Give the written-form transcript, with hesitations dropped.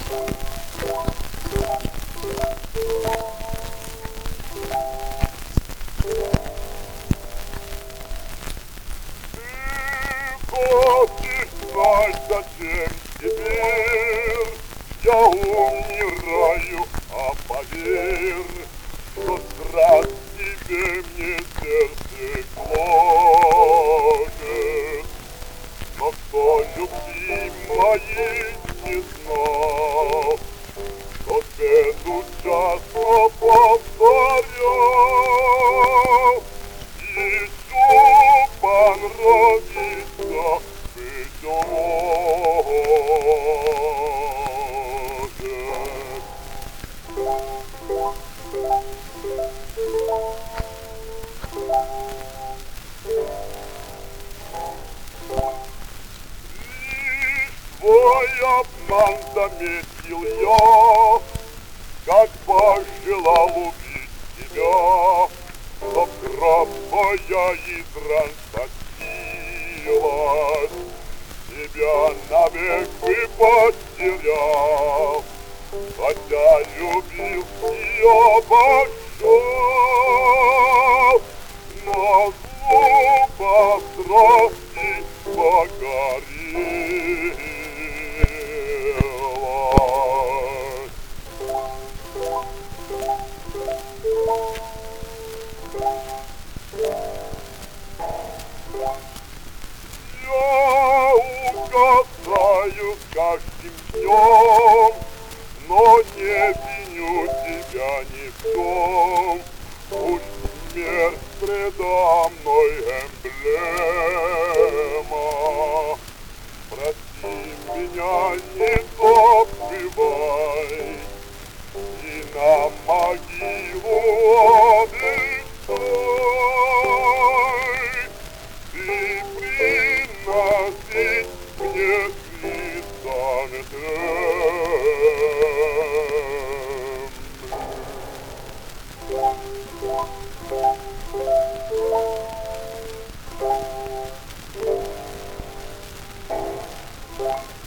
Зачем теперь я умираю, а поверь, что страсть тебе мне сердце гложет. Но кто любви моей не знал, тот эту часто повторял. Ищу понравится быть твой обман заметил я, как пожелал убить тебя, но кровь моя изран сочилась, тебя навек бы потерял, хотя любил и обошел, но злоба страсти погорелась. Я угасаю с каждым днем, но не виню тебя ни в чем. Пусть смерть предо мной эмблема. Прости меня, не забывай, и на могилу обещай. Ты приносить мне хризантемы.